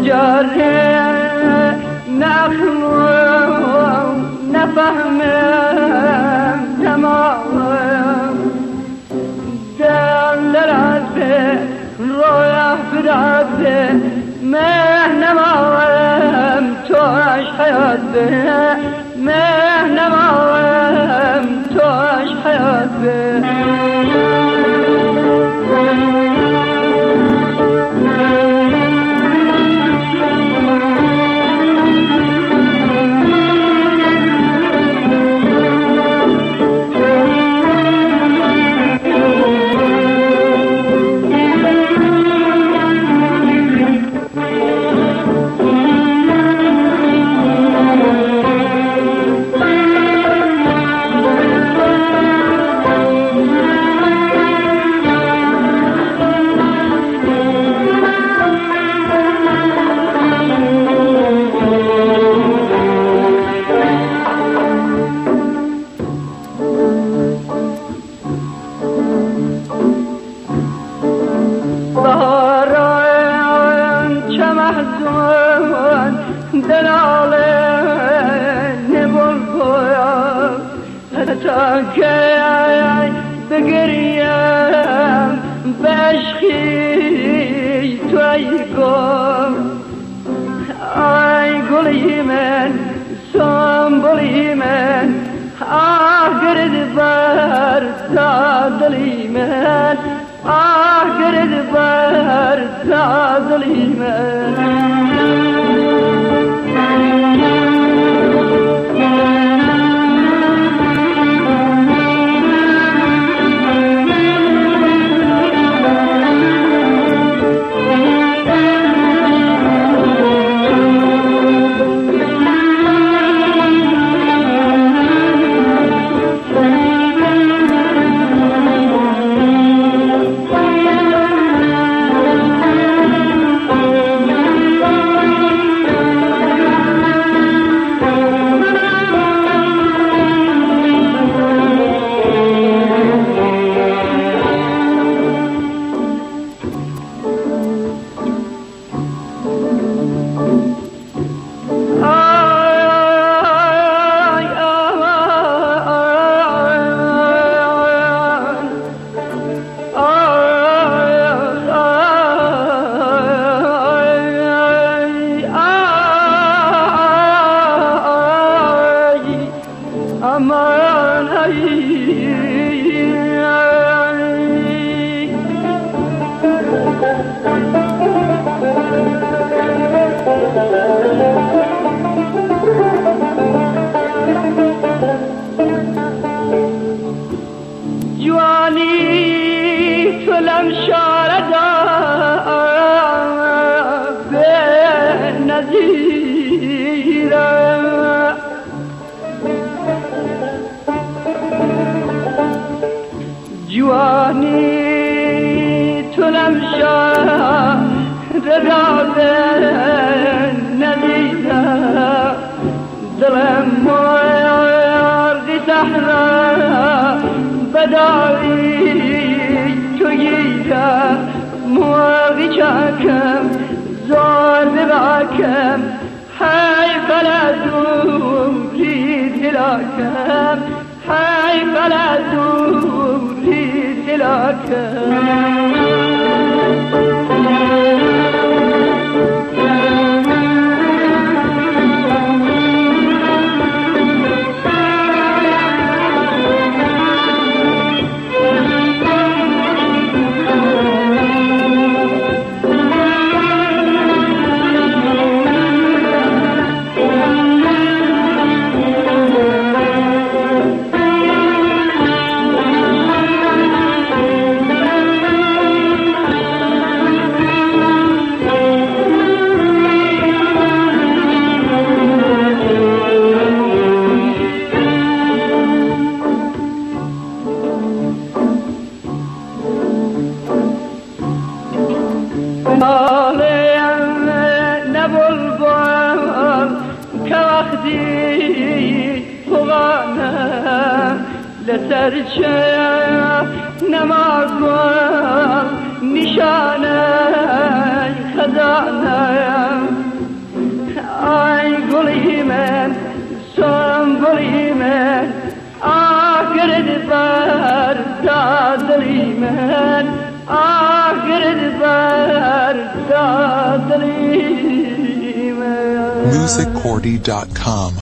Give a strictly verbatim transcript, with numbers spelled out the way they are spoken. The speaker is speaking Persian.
شجره نخلو نفهمم تمام دل درازه رویه برازه مهنمام توش حیات به مهنمام توش حیات به تا که بگریم بشخی توی گل ای گلی من سنبولی من آه گرد بر تا دلی من آه گرد بر تا دلی من جوانی تلم شاردا به نظیرم جوانی تلم شاردا به نظیرم دلم مرغی صحرا بداوی تو گیرم مرغی چاکم زار بباکم های بلدوم رید هلاکم های بلدوم رید هلاکم لسر چه نمازم نشانه خزانه ای گلی من سنبولی من آخرت بر دادلی من آخرت بر دادلی من music cordy dot com